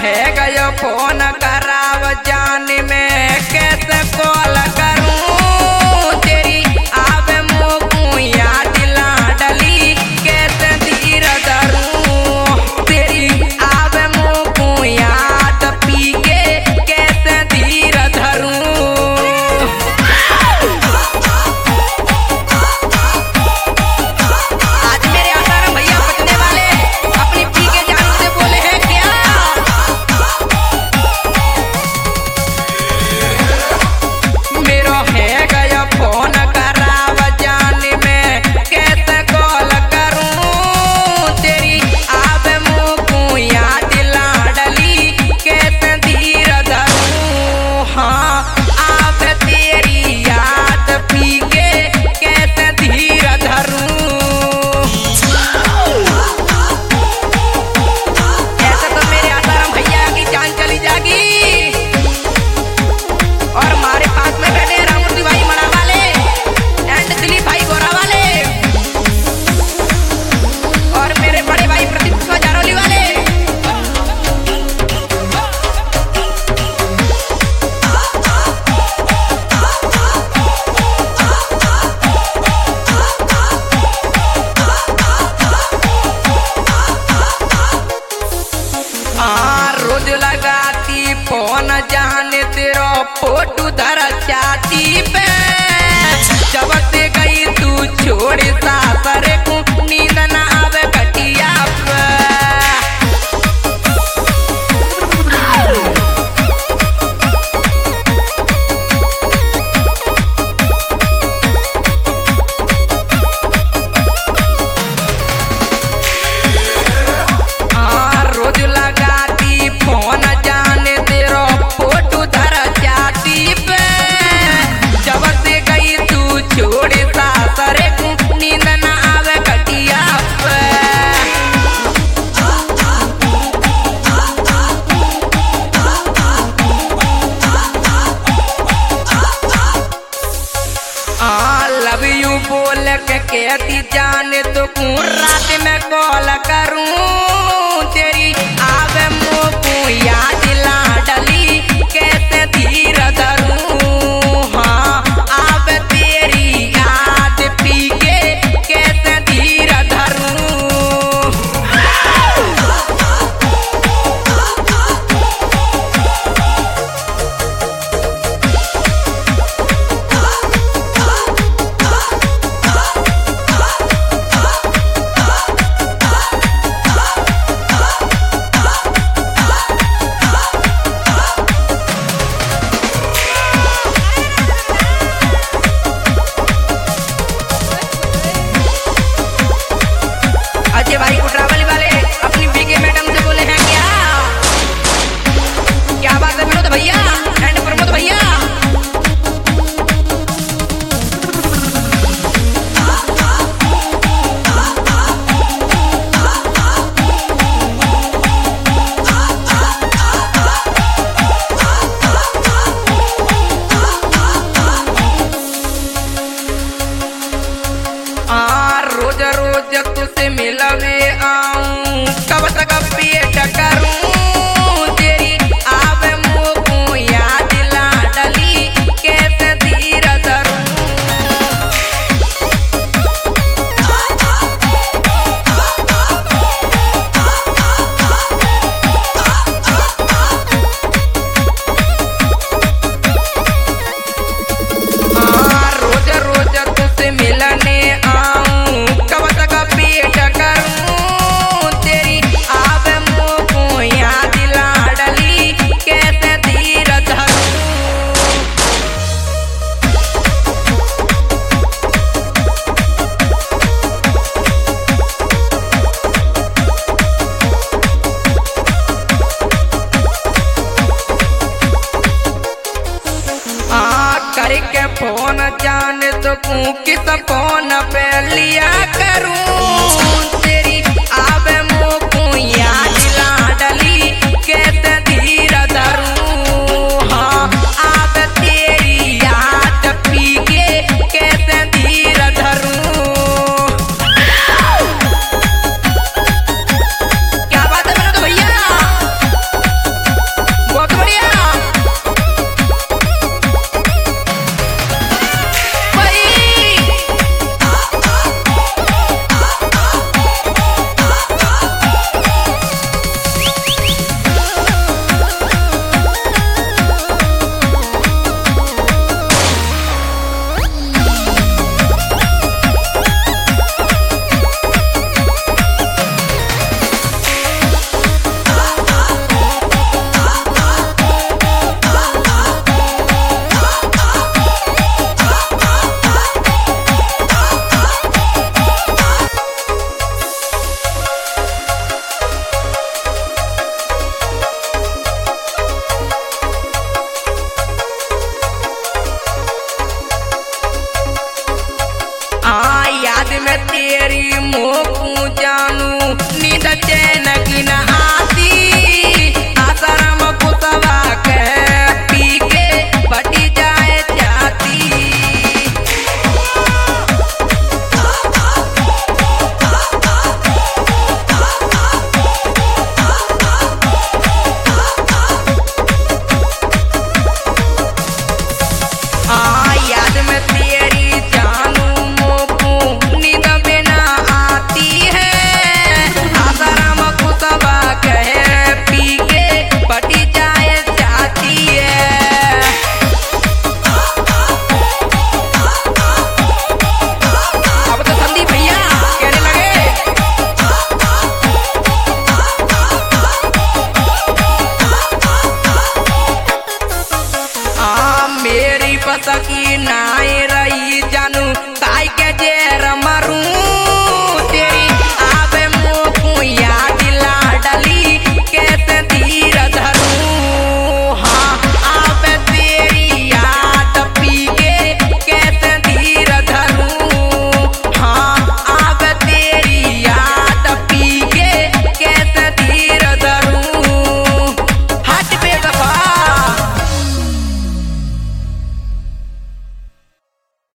है गयो फोन कराव जान में कैसे कॉल करूं तेरी आवे मुँह याद लाडली कैसे धीर धरूं तेरी आवे मुँह याद पी के कैसे धीर धरूं। आज मेरे आसाराम भैया पटने वाले अपनी पी के जानू से बोले हैं क्या मेरो है गया फोन कराव जान में कैसे कॉल करूं तेरी आवे मुँह याद लाडली कैसे धीर धरूं। हाँ आवे तेरी याद पी के कैसे धीर धरूं। ऐसे तो मेरे आसाराम भैया की जान चली जाएगी। और हमारे पास में बैठे हैं रामूर्ति भाई मड़ा वाले एंड दिलीप भाई गोरा वाले और मेरे बड़े भाई प्रदीप जारौली वाले। रोज लगाती फोन जाने तेरा फोटो धर छाती पे जब से गई तू छोड़ सासर को नींद न आवे कटिया पे। रोज लगाती फोन जाने तेरा फोटो धर छाती पे जब से गई तू छोड़ सासर को नींद न आवे कटिया पे। लव यू बोल के कहती जाने तो रात में कॉल करूं तेरी आवे मुँह याद लाडली कैसे धीर धरूं। हाँ आवे तेरी याद पी के कैसे धीर धरूं। अजय भाई कुटरावली वाले अपनी बीके मैडम से बोले हैं क्या बात है विनोद भैया एंड प्रमोद भैया। रोज रोज तुझसे मिलवे आऊं कब तक पेट करूं तेरी आवे मुँह याद लाडली कैसे धीर धरूं। रोज रोज तुझसे मिलने आऊं कब तक पेट करूं तेरी आवे मुँह याद लाडली कैसे धीर धरूं। करके फोन जाने तो किस फोन पे लिया करूं तेरी आवे मुँह याद लाडली कैसे धीर धरूं। हाँ आवे तेरी याद पी के कैसे धीर धरूं। क्या बात है विनोद भैया। सकी